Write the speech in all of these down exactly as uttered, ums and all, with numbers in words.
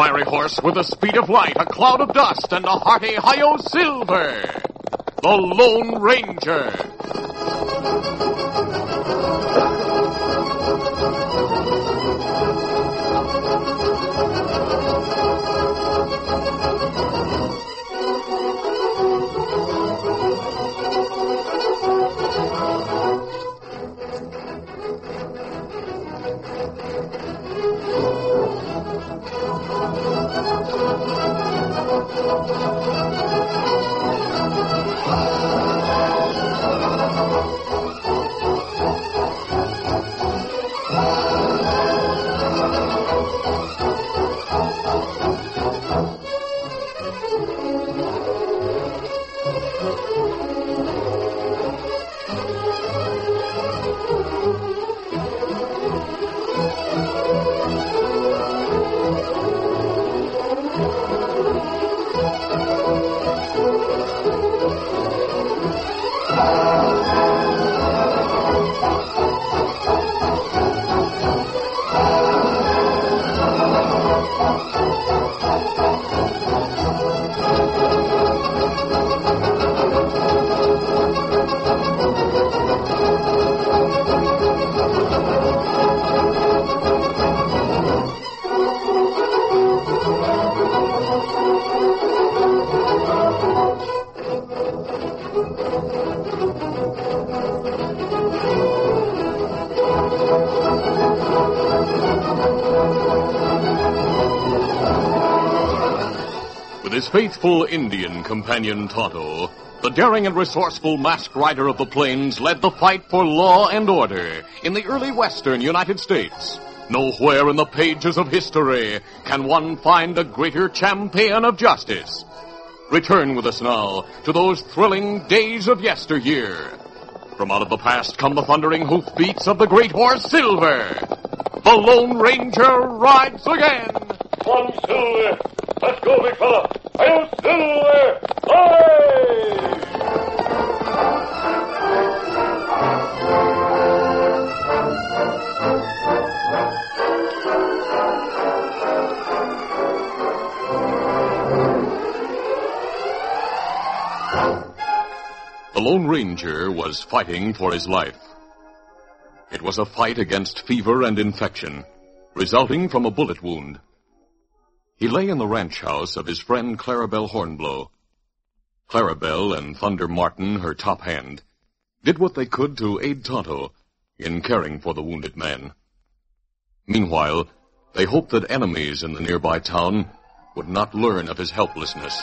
fiery horse with the speed of light, a cloud of dust, and a hearty Hi-Yo Silver, the Lone Ranger. With his faithful Indian companion Tonto, the daring and resourceful masked rider of the plains led the fight for law and order in the early western United States. Nowhere in the pages of history can one find a greater champion of justice. Return with us now to those thrilling days of yesteryear. From out of the past come the thundering hoofbeats of the great horse Silver. The Lone Ranger rides again. Come on, Silver. Let's go, big fella. Hi-Yo, Silver! Hi! The Lone Ranger was fighting for his life. It was a fight against fever and infection, resulting from a bullet wound. He lay in the ranch house of his friend Clarabelle Hornblow. Clarabelle and Thunder Martin, her top hand, did what they could to aid Tonto in caring for the wounded man. Meanwhile, they hoped that enemies in the nearby town would not learn of his helplessness.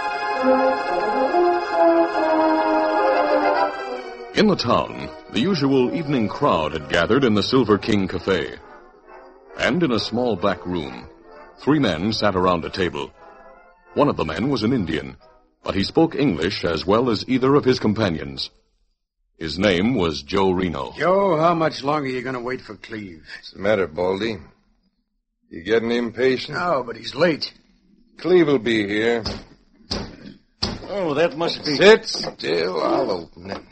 In the town, the usual evening crowd had gathered in the Silver King Cafe. And in a small back room, three men sat around a table. One of the men was an Indian, but he spoke English as well as either of his companions. His name was Joe Reno. Joe, how much longer are you going to wait for Cleve? What's the matter, Baldy? You getting impatient? No, but he's late. Cleve will be here. Oh, that must be... Sit still. I'll open it.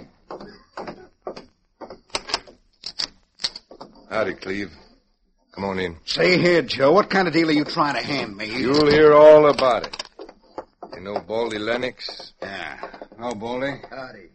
Howdy, Cleve. Come on in. Say here, Joe, what kind of deal are you trying to hand me? You'll hear all about it. You know Baldy Lennox? Yeah. Oh, Baldy. Howdy.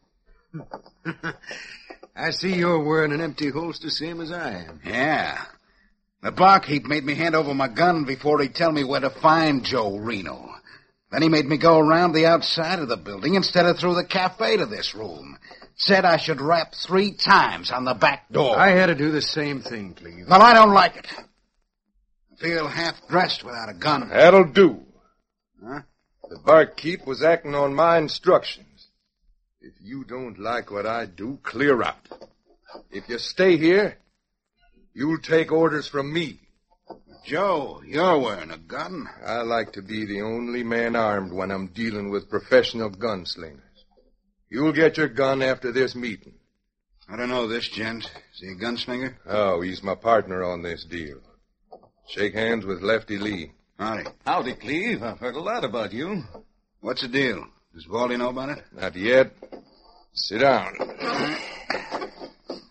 I see you're wearing an empty holster, same as I am. Yeah. The barkeep made me hand over my gun before he'd tell me where to find Joe Reno. Then he made me go around the outside of the building instead of through the cafe to this room. Said I should rap three times on the back door. I had to do the same thing, Cleve. Well, I don't like it. I feel half-dressed without a gun. That'll do. Huh? The barkeep was acting on my instructions. If you don't like what I do, clear out. If you stay here, you'll take orders from me. Joe, you're wearing a gun. I like to be the only man armed when I'm dealing with professional gunslingers. You'll get your gun after this meeting. I don't know this gent. Is he a gunslinger? Oh, he's my partner on this deal. Shake hands with Lefty Lee. Howdy. Howdy, Cleve. I've heard a lot about you. What's the deal? Does Baldy know about it? Not yet. Sit down.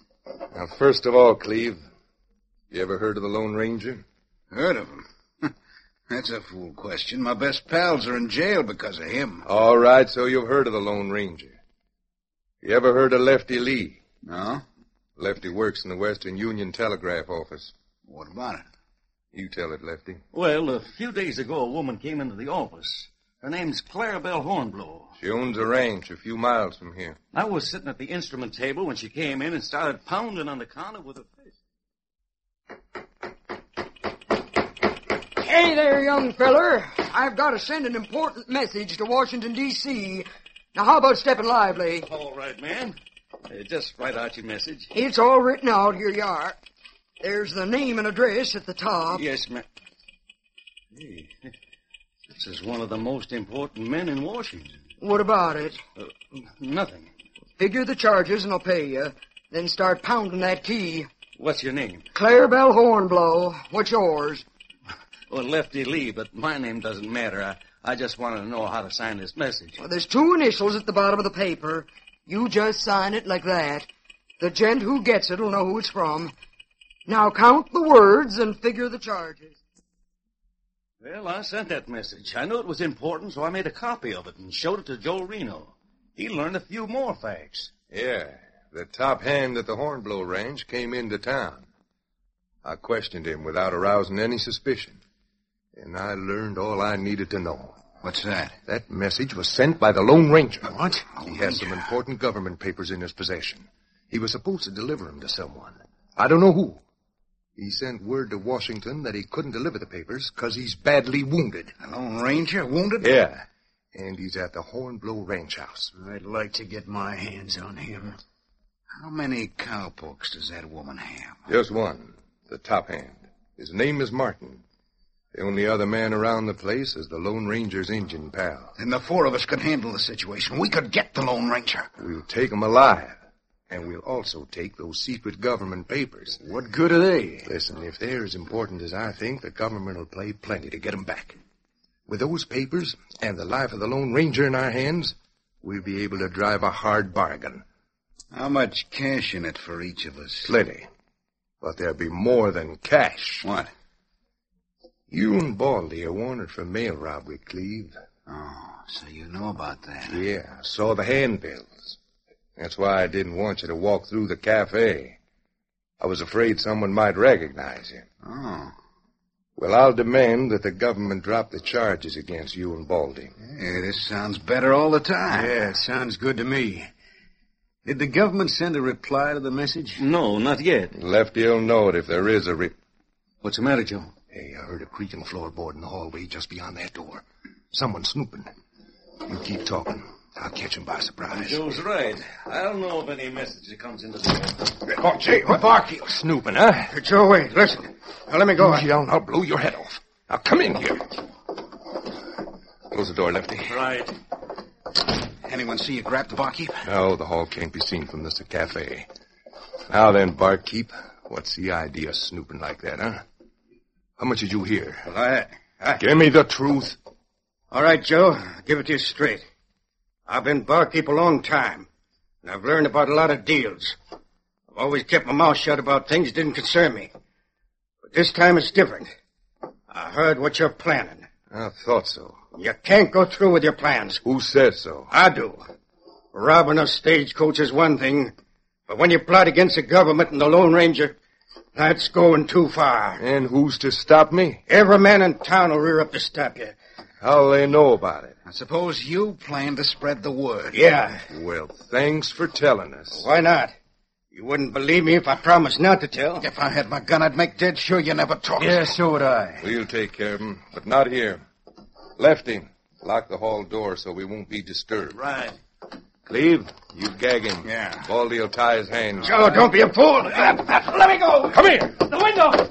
Now, first of all, Cleve, you ever heard of the Lone Ranger? Heard of him. That's a fool question. My best pals are in jail because of him. All right, so you've heard of the Lone Ranger. You ever heard of Lefty Lee? No? Lefty works in the Western Union Telegraph office. What about it? You tell it, Lefty. Well, a few days ago, a woman came into the office. Her name's Clarabelle Hornblow. She owns a ranch a few miles from here. I was sitting at the instrument table when she came in and started pounding on the counter with her fist. Hey there, young feller. I've got to send an important message to Washington, D C Now, how about stepping lively? All right, man. Uh, just write out your message. It's all written out. Here you are. There's the name and address at the top. Yes, ma'am. Hey, this is one of the most important men in Washington. What about it? Uh, nothing. Figure the charges and I'll pay you. Then start pounding that key. What's your name? Clarabelle Hornblow. What's yours? Well, Lefty Lee, but my name doesn't matter. I, I just wanted to know how to sign this message. Well, there's two initials at the bottom of the paper. You just sign it like that. The gent who gets it will know who it's from. Now count the words and figure the charges. Well, I sent that message. I knew it was important, so I made a copy of it and showed it to Joe Reno. He learned a few more facts. Yeah, the top hand at the Hornblow Ranch came into town. I questioned him without arousing any suspicion. And I learned all I needed to know. What's that? That message was sent by the Lone Ranger. What? He has some important government papers in his possession. He was supposed to deliver them to someone. I don't know who. He sent word to Washington that he couldn't deliver the papers because he's badly wounded. The Lone Ranger wounded? Yeah. And he's at the Hornblow Ranch house. I'd like to get my hands on him. How many cowpokes does that woman have? Just one. The top hand. His name is Martin. The only other man around the place is the Lone Ranger's Indian pal. And the four of us could handle the situation. We could get the Lone Ranger. We'll take him alive. And we'll also take those secret government papers. What good are they? Listen, if they're as important as I think, the government will play plenty to get them back. With those papers and the life of the Lone Ranger in our hands, we'll be able to drive a hard bargain. How much cash in it for each of us? Plenty. But there'll be more than cash. What? You and Baldy are wanted for mail robbery, Cleve. Oh, so you know about that. Yeah, I saw the handbills. That's why I didn't want you to walk through the cafe. I was afraid someone might recognize you. Oh. Well, I'll demand that the government drop the charges against you and Baldy. Yeah, this sounds better all the time. Yeah, it sounds good to me. Did the government send a reply to the message? No, not yet. Lefty'll know it if there is a re... What's the matter, Joe? Hey, I heard a creaking floorboard in the hallway just beyond that door. Someone snooping. You keep talking. I'll catch him by surprise. Joe's right. I don't know of any message that comes into the door. Oh, Jay, what barkeep? Snooping, huh? Joe, wait, listen. Now, let me go. You yell and I'll blow your head off. Now, come in here. Close the door, Lefty. Right. Anyone see you grab the barkeep? No, the hall can't be seen from this cafe. Now then, barkeep, what's the idea of snooping like that, huh? How much did you hear? Well, I, I... Give me the truth. All right, Joe, I'll give it to you straight. I've been barkeep a long time, and I've learned about a lot of deals. I've always kept my mouth shut about things that didn't concern me. But this time it's different. I heard what you're planning. I thought so. You can't go through with your plans. Who said so? I do. Robbing a stagecoach is one thing, but when you plot against the government and the Lone Ranger, that's going too far. And who's to stop me? Every man in town will rear up to stop you. How'll they know about it? I suppose you plan to spread the word. Yeah. Well, thanks for telling us. Why not? You wouldn't believe me if I promised not to tell. If I had my gun, I'd make dead sure you never talked. Yeah, so would I. We'll take care of him, but not here. Lefty, lock the hall door so we won't be disturbed. Right. Cleve, you gag him. Yeah. Baldy will tie his hands. Joe, don't be a fool. Let me go. Come here. The window.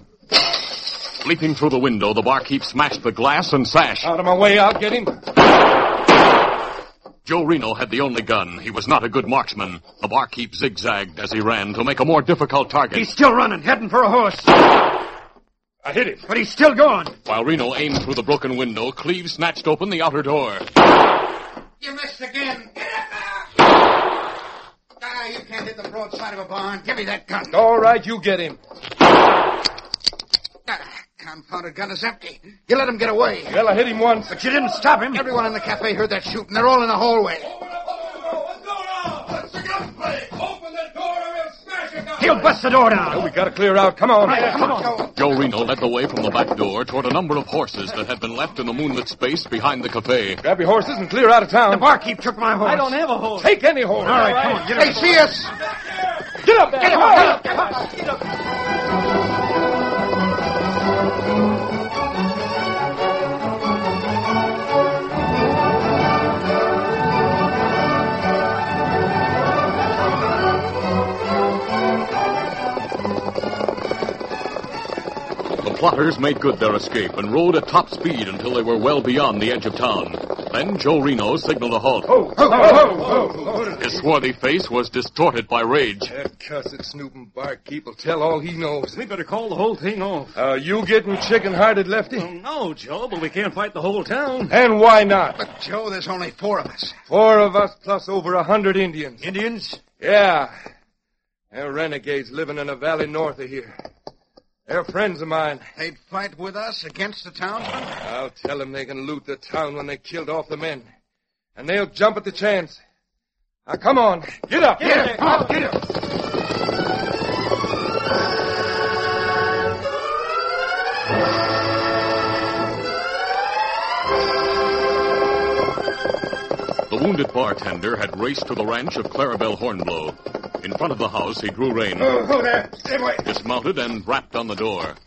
Leaping through the window, the barkeep smashed the glass and sash. Out of my way, I'll get him. Joe Reno had the only gun. He was not a good marksman. The barkeep zigzagged as he ran to make a more difficult target. He's still running, heading for a horse. I hit him. But he's still going. While Reno aimed through the broken window, Cleve snatched open the outer door. You missed again. Get up there. Ah, you can't hit the broadside of a barn. Give me that gun. All right, you get him. Ah, confounded gun is empty. You let him get away. Well, I hit him once. But you didn't stop him. Everyone in the cafe heard that shooting. They're all in the hallway. He'll bust the door down. Well, we gotta clear out. Come on. Right, come on. Joe Reno led the way from the back door toward a number of horses that had been left in the moonlit space behind the cafe. Grab your horses and clear out of town. The barkeep took my horse. I don't have a horse. Take any horse. All right, come on. Get Hey, see us. Get up there. Get him up. Get up. Get up. The plotters made good their escape and rode at top speed until they were well beyond the edge of town. Then Joe Reno signaled a halt. Oh, oh, oh, oh, oh. His swarthy face was distorted by rage. That cussed snooping barkeep will tell all he knows. We better call the whole thing off. Uh, you getting chicken-hearted, Lefty? Well, no, Joe, but we can't fight the whole town. And why not? But, Joe, there's only four of us. Four of us plus over a hundred Indians. Indians? Yeah. They're renegades living in a valley north of here. They're friends of mine. They'd fight with us against the townsmen? I'll tell them they can loot the town when they killed off the men. And they'll jump at the chance. Now, come on. Get up. Get up. Come on, get up. The wounded bartender had raced to the ranch of Clarabelle Hornblow. In front of the house, he drew rein, Oh, hold there. Stay away. dismounted, and rapped on the door.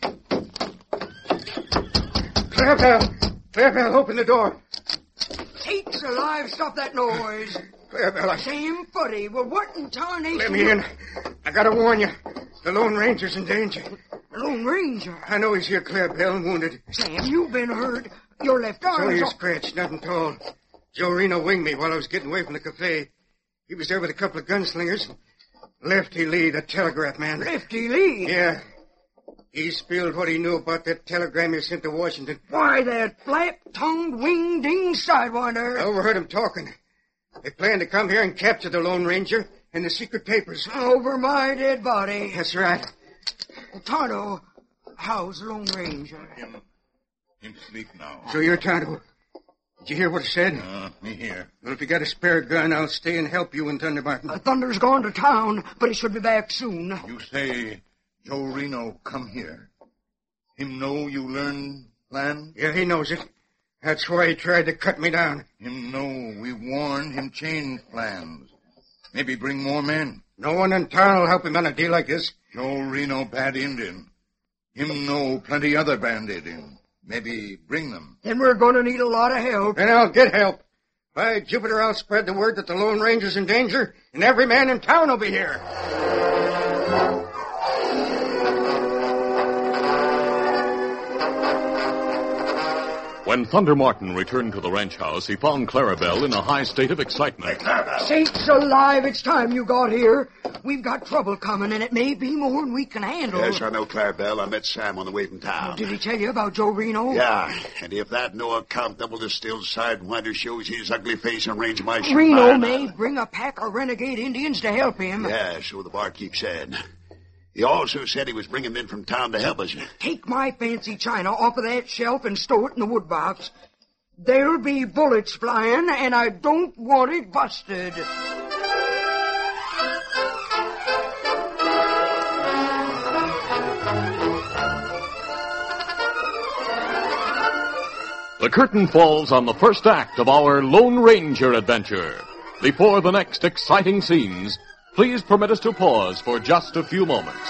Clarabelle. Clarabelle, open the door. Sakes alive, stop that noise. Clarabelle, I... Same footy. Well, what in tarnation? Let me in. I gotta warn you. The Lone Ranger's in danger. The Lone Ranger. I know he's here, Clarabelle, wounded. Sam, you've been hurt. Your left It's only arm's a all- scratch, nothing at all. Joe Reno winged me while I was getting away from the cafe. He was there with a couple of gunslingers. Lefty Lee, the telegraph man. Lefty Lee. Yeah. He spilled what he knew about that telegram you sent to Washington. Why, that flap-tongued, wing-ding sidewinder. I overheard him talking. They planned to come here and capture the Lone Ranger and the secret papers. Over my dead body. That's right. Tonto, how's the Lone Ranger? Him, him sleep now. So you're Tonto. Did you hear what he said? Uh, me here. Well, if you got a spare gun, I'll stay and help you in Thunder Mountain. Uh, Thunder's gone to town, but he should be back soon. You say Joe Reno come here. Him know you learn plan? Yeah, he knows it. That's why he tried to cut me down. Him know we warned him change plans. Maybe bring more men. No one in town will help him on a deal like this. Joe Reno bad Indian. Him know plenty other band Indian. Maybe bring them. Then we're going to need a lot of help. And I'll get help. By Jupiter, I'll spread the word that the Lone Ranger's in danger, and every man in town will be here. When Thunder Martin returned to the ranch house, he found Clarabelle in a high state of excitement. Sakes alive, it's time you got here. We've got trouble coming, and it may be more than we can handle. Yes, I know, Clarabelle. I met Sam on the way from town. Did he tell you about Joe Reno? Yeah, and if that no account double distilled sidewinder shows his ugly face and range my ship, Reno I- may bring a pack of renegade Indians to help him. Yeah, so the barkeep said. He also said he was bringing men from town to help us. Take my fancy china off of that shelf and stow it in the wood box. There'll be bullets flying, and I don't want it busted. The curtain falls on the first act of our Lone Ranger adventure. Before the next exciting scenes, please permit us to pause for just a few moments.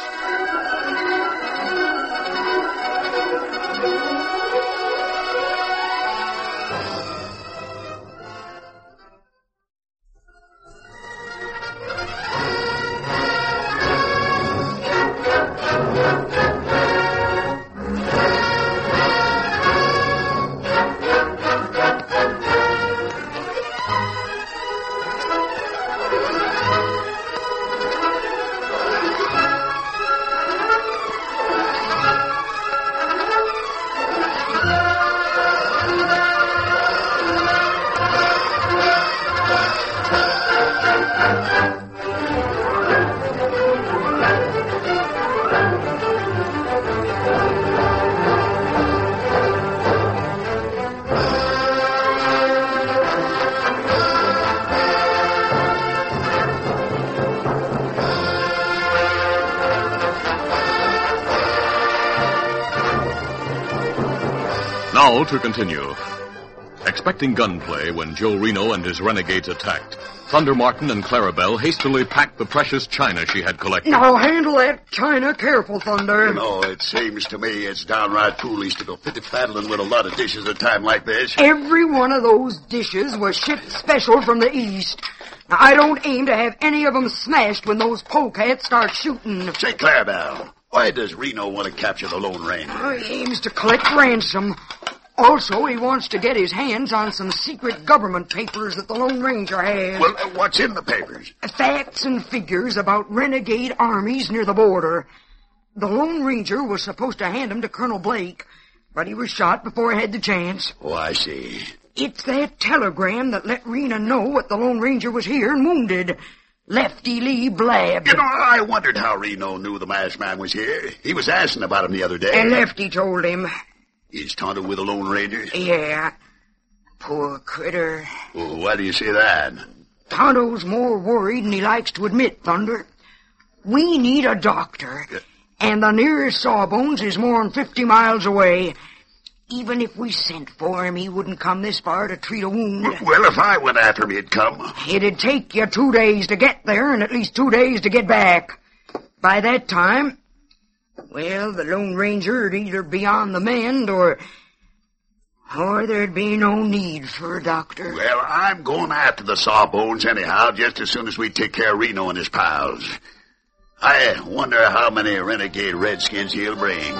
Now to continue. Expecting gunplay when Joe Reno and his renegades attacked, Thunder Martin and Clarabelle hastily packed the precious china she had collected. Now handle that china careful, Thunder. You know, it seems to me it's downright foolish to go fiddle-faddling with a lot of dishes at a time like this. Every one of those dishes was shipped special from the East. Now, I don't aim to have any of them smashed when those polecats start shooting. Say, Clarabelle, why does Reno want to capture the Lone Ranger? Oh, he aims to collect ransom. Also, he wants to get his hands on some secret government papers that the Lone Ranger has. Well, uh, what's in the papers? Facts and figures about renegade armies near the border. The Lone Ranger was supposed to hand them to Colonel Blake, but he was shot before he had the chance. Oh, I see. It's that telegram that let Reno know that the Lone Ranger was here and wounded. Lefty Lee blabbed. You know, I wondered how Reno knew the masked man was here. He was asking about him the other day. And Lefty told him. He's Tonto with the Lone Ranger? Yeah. Poor critter. Well, why do you say that? Tonto's more worried than he likes to admit, Thunder. We need a doctor. Yeah. And the nearest Sawbones is more than fifty miles away. Even if we sent for him, he wouldn't come this far to treat a wound. Well, if I went after him, he'd come. It'd take you two days to get there and at least two days to get back. By that time, well, the Lone Ranger'd either be on the mend or... or there'd be no need for a doctor. Well, I'm going after the Sawbones anyhow, just as soon as we take care of Reno and his pals. I wonder how many renegade redskins he'll bring.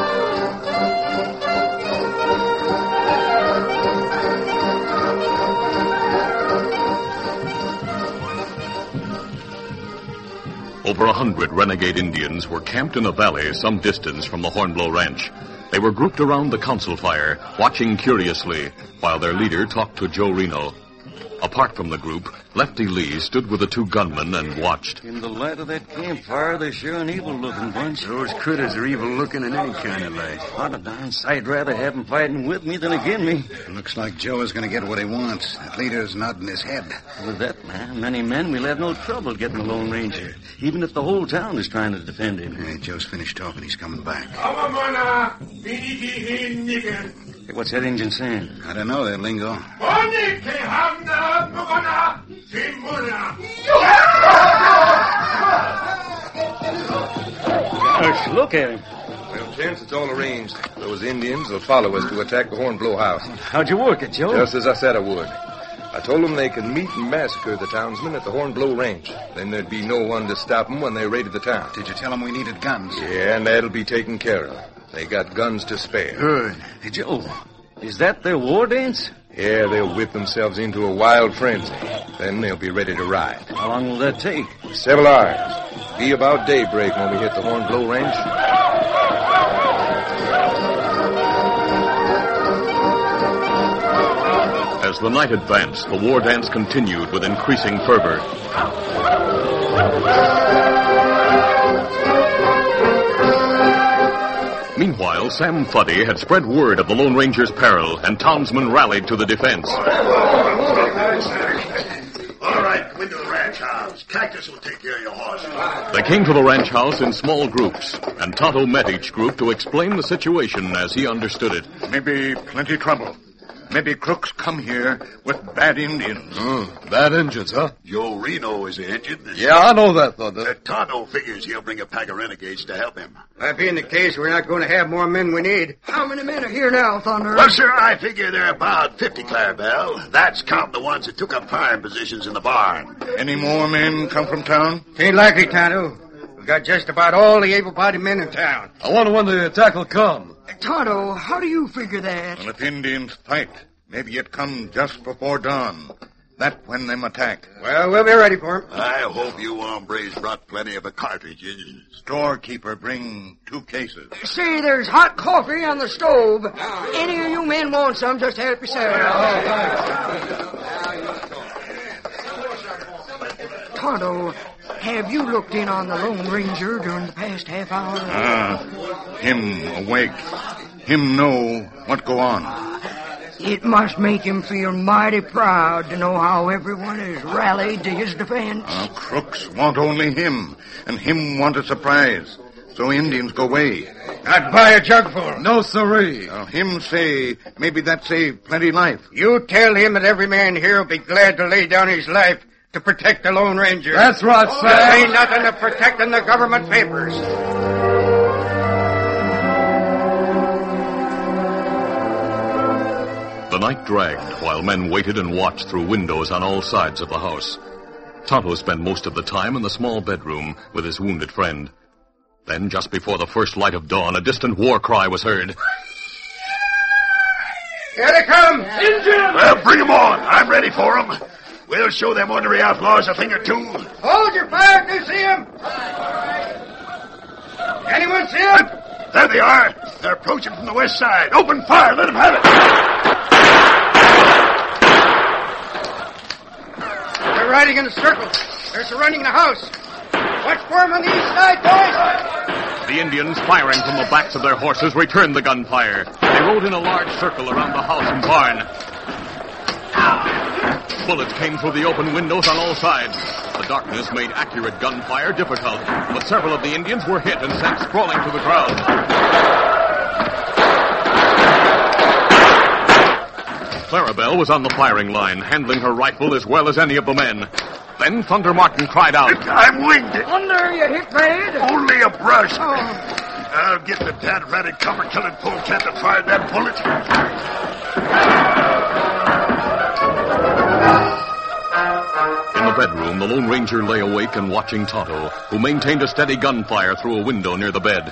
Over a hundred renegade Indians were camped in a valley some distance from the Hornblow Ranch. They were grouped around the council fire, watching curiously, while their leader talked to Joe Reno. Apart from the group, Lefty Lee stood with the two gunmen and watched. In the light of that campfire, they're sure an evil-looking bunch. Those critters are evil-looking in any kind of light. What a darn sight rather have them fighting with me than agin me. Looks like Joe is going to get what he wants. That leader's nodding his head. With that man, many men, we'll have no trouble getting the Lone Ranger, even if the whole town is trying to defend him. Hey, Joe's finished talking. He's coming back. Hey, what's that Injun saying? I don't know that lingo. Gosh, look at him. Well, Gents, it's all arranged. Those Indians will follow us to attack the Hornblow house. How'd you work it, Joe? Just as I said I would. I told them they can meet and massacre the townsmen at the Hornblow Range. Then there'd be no one to stop them when they raided the town. Did you tell them we needed guns? Yeah, and that'll be taken care of. They got guns to spare. Good. Hey, Joe, is that their war dance? Yeah, they'll whip themselves into a wild frenzy. Then they'll be ready to ride. How long will that take? Several hours. Be about daybreak when we hit the Hornblow Range. As the night advanced, the war dance continued with increasing fervor. Meanwhile, Sam Fuddy had spread word of the Lone Ranger's peril, and townsmen rallied to the defense. All right, come into the ranch house. Cactus will take care of your horse. They came to the ranch house in small groups, and Tonto met each group to explain the situation as he understood it. Maybe plenty trouble. Maybe crooks come here with bad Indians. Oh, bad Indians, huh? Joe Reno is the Indian. Yeah, I know that, Thunder. Uh, Tonto figures he'll bring a pack of renegades to help him. That being the case, we're not going to have more men we need. How many men are here now, Thunder? Well, sir, I figure there are about fifty, Clarabelle. That's counting the ones that took up firing positions in the barn. Any more men come from town? Ain't likely, Tonto. We've got just about all the able-bodied men in town. I wonder when the attack will come. Tonto, how do you figure that? Well, if Indians fight, maybe it come just before dawn. That when them attack. Well, we'll be ready for 'em. I hope you hombres brought plenty of cartridges. Storekeeper bring two cases. See, there's hot coffee on the stove. Any of you men want some, just help yourself. Tonto, have you looked in on the Lone Ranger during the past half hour? Ah, him awake. Him know what go on. It must make him feel mighty proud to know how everyone has rallied to his defense. Uh, crooks want only him, and him want a surprise. So Indians go away. I'd buy a jugful. No, sirree. Now, him say, maybe that save plenty life. You tell him that every man here will be glad to lay down his life to protect the Lone Ranger. That's right, sir. There ain't nothing to protecting the government papers. The night dragged while men waited and watched through windows on all sides of the house. Tonto spent most of the time in the small bedroom with his wounded friend. Then, just before the first light of dawn, a distant war cry was heard. Here they come! Indians! Well, bring 'em on. I'm ready for 'em. We'll show them ordinary outlaws a thing or two. Hold your fire if you see them. Anyone see them? There they are. They're approaching from the west side. Open fire. Let them have it. They're riding in a circle. They're surrounding the house. Watch for them on the east side, boys. The Indians, firing from the backs of their horses, returned the gunfire. They rode in a large circle around the house and barn. Bullets came through the open windows on all sides. The darkness made accurate gunfire difficult, but several of the Indians were hit and sent sprawling to the ground. Clarabelle was on the firing line, handling her rifle as well as any of the men. Then Thunder Martin cried out, I'm winged. Thunder, you hit bad? Only a brush. Oh. I'll get the dad-ratted copper-killing polecat that fired that bullet. In the bedroom, the Lone Ranger lay awake and watching Tonto, who maintained a steady gunfire through a window near the bed.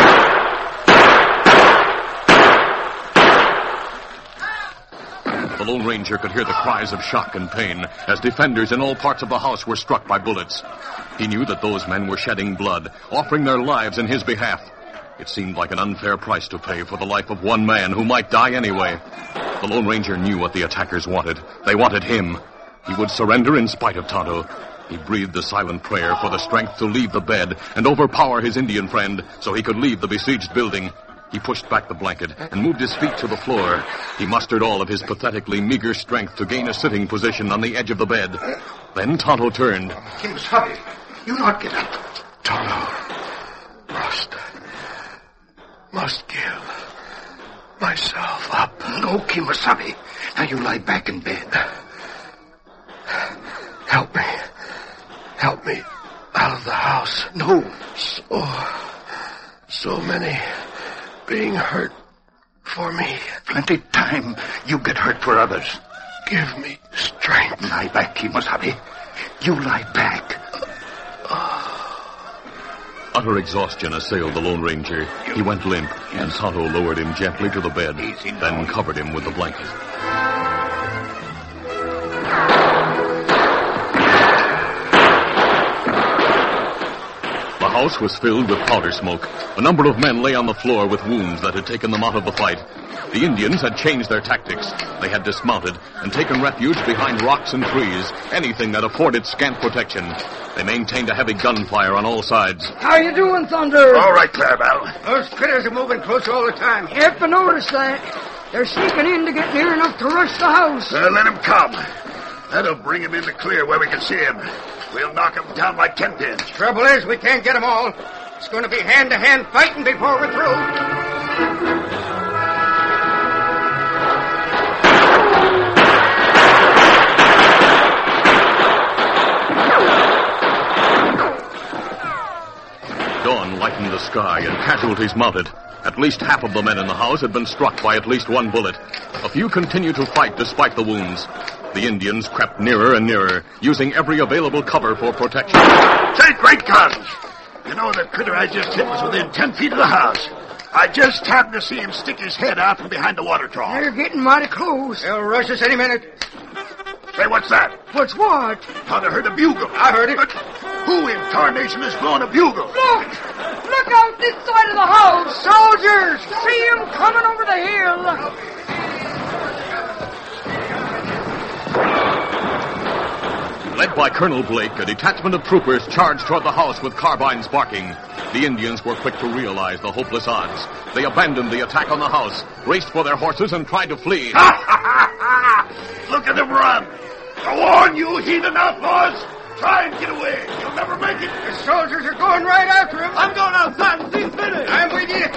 The Lone Ranger could hear the cries of shock and pain as defenders in all parts of the house were struck by bullets. He knew that those men were shedding blood, offering their lives in his behalf. It seemed like an unfair price to pay for the life of one man who might die anyway. The Lone Ranger knew what the attackers wanted. They wanted him. He would surrender in spite of Tonto. He breathed a silent prayer for the strength to leave the bed and overpower his Indian friend so he could leave the besieged building. He pushed back the blanket and moved his feet to the floor. He mustered all of his pathetically meager strength to gain a sitting position on the edge of the bed. Then Tonto turned. Kemosabe, you not get up. Tonto, must, must give myself up. No, Kemosabe. Now you lie back in bed. Help me. Help me out of the house. No. So, so many being hurt for me. Plenty time you get hurt for others. Give me strength. Lie back, Kemosabe. You lie back. Utter exhaustion assailed the Lone Ranger. He went limp, and Tonto lowered him gently to the bed, then covered him with the blanket. The house was filled with powder smoke. A number of men lay on the floor with wounds that had taken them out of the fight. The Indians had changed their tactics. They had dismounted and taken refuge behind rocks and trees, anything that afforded scant protection. They maintained a heavy gunfire on all sides. How you doing, Thunder? All right, Clarabelle. Those critters are moving close all the time. You have to notice that. They're sneaking in to get near enough to rush the house. Uh, let them come. That'll bring him in the clear where we can see him. We'll knock him down like ten pins. Trouble is, we can't get them all. It's going to be hand-to-hand fighting before we're through. Dawn lightened the sky and casualties mounted. At least half of the men in the house had been struck by at least one bullet. A few continued to fight despite the wounds. The Indians crept nearer and nearer, using every available cover for protection. Say, great guns! You know, the critter I just hit was within ten feet of the house. I just happened to see him stick his head out from behind the water trough. They're getting mighty close. They'll rush us any minute. Say, what's that? What's what? Thought I heard a bugle. I heard it. But who in tarnation is blowing a bugle? Look! Look out this side of the house! Soldiers! See him coming over the hill! Led by Colonel Blake, a detachment of troopers charged toward the house with carbines barking. The Indians were quick to realize the hopeless odds. They abandoned the attack on the house, raced for their horses, and tried to flee. Look at them run! Go on, you heathen outlaws! Try and get away. You'll never make it. The soldiers are going right after him. I'm going outside and see him finish. I'm with you.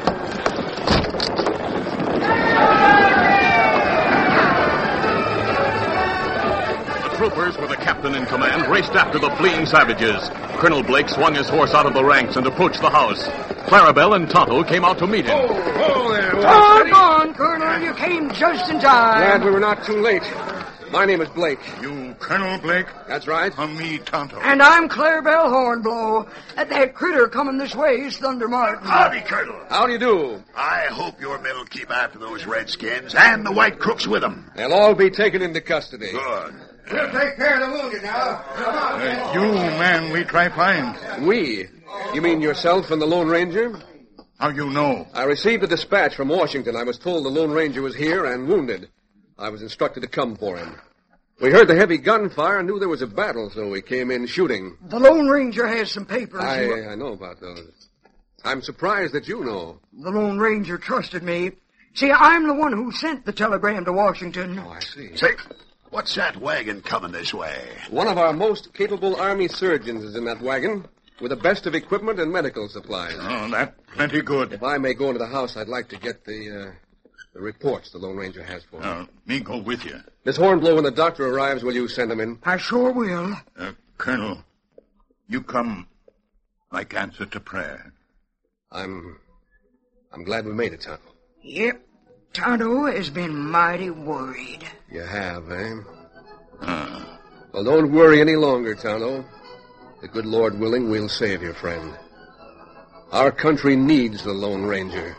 The troopers, with the captain in command, raced after the fleeing savages. Colonel Blake swung his horse out of the ranks and approached the house. Clarabelle and Tonto came out to meet him. Oh, oh there. Hold on, Colonel. You came just in time. Glad we were not too late. My name is Blake. You Colonel Blake? That's right. On me, Tonto. And I'm Clarabelle Hornblow. That, that critter coming this way is Thunder Martin. Howdy, Colonel. How do you do? I hope your men will keep after those redskins and the white crooks with them. They'll all be taken into custody. Good. We'll take care of the wounded now. Come on. Uh, you, man, we try find. We? You mean yourself and the Lone Ranger? How you know? I received a dispatch from Washington. I was told the Lone Ranger was here and wounded. I was instructed to come for him. We heard the heavy gunfire and knew there was a battle, so we came in shooting. The Lone Ranger has some papers. I, You- I know about those. I'm surprised that you know. The Lone Ranger trusted me. See, I'm the one who sent the telegram to Washington. Oh, I see. Say, what's that wagon coming this way? One of our most capable Army surgeons is in that wagon, with the best of equipment and medical supplies. Oh, that plenty good. If I may go into the house, I'd like to get the, uh, the reports the Lone Ranger has for me. Uh, me go with you. Miss Hornblow, when the doctor arrives, will you send him in? I sure will. Uh, Colonel, you come like answer to prayer. I'm... I'm glad we made it, Tonto. Yep. Tonto has been mighty worried. You have, eh? Uh, Well, don't worry any longer, Tonto. The good Lord willing, we'll save your friend. Our country needs the Lone Ranger.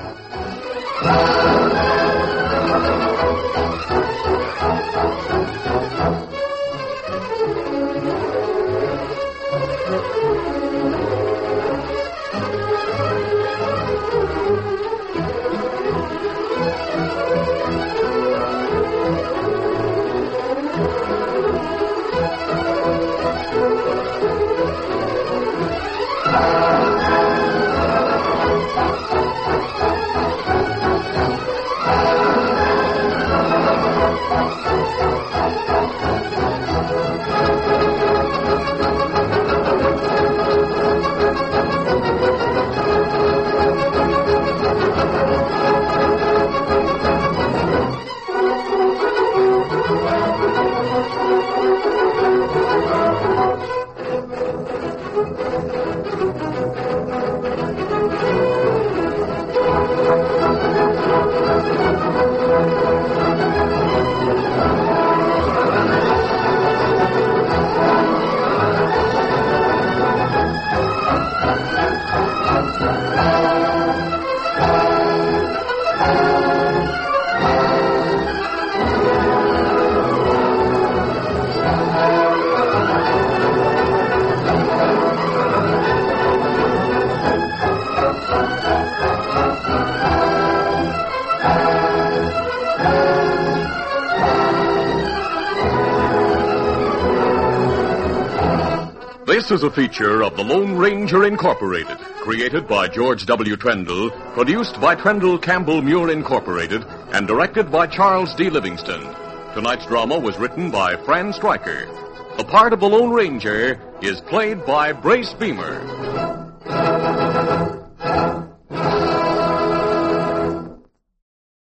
This is a feature of the Lone Ranger Incorporated, created by George W. Trendle, produced by Trendle Campbell Muir Incorporated, and directed by Charles D. Livingston. Tonight's drama was written by Fran Stryker. The part of the Lone Ranger is played by Brace Beamer.